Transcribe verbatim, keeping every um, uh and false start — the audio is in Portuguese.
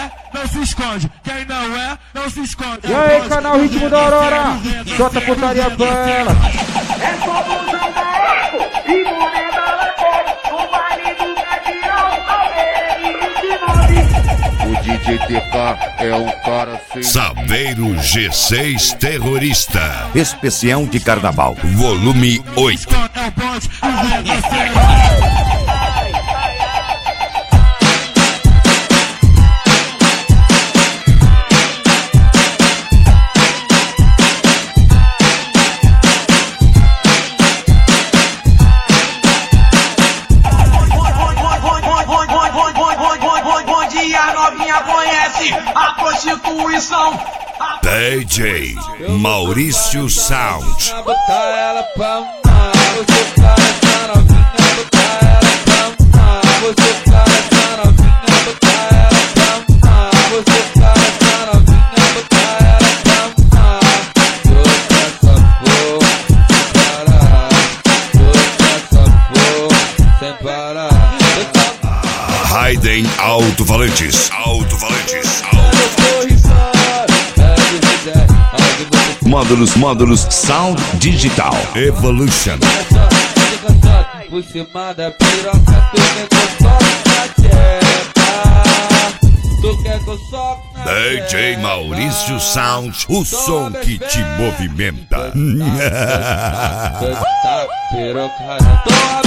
é, não se esconde. Quem não é, não se esconde. E aí, canal Ritmo da Aurora, Jota Putaria Bela. É só busão da Eco e moneda lá fora. No baile do Gatirão, O D J T K é um cara sem... Saveiro G seis Terrorista. Especial de Carnaval. Volume oito. É o bonde, o regaceiro. a prostituição. D J Maurício Sound. Botar ela pra mamar, você tá essa novinha, botar ela pra mamar, você tá essa novinha, botar ela pra mamar, você tá essa novinha, botar ela pra mamar. Joga essa porra sem parar, joga essa porra sem parar. Raiden Alto-Falantes. Alto-Falantes. Módulos, módulos, sound digital. Evolution. Por cima da piroca, tu quer que eu soque na tcheca, tu quer que eu soque na D J Maurício Sound, o som que te movimenta. Piroca,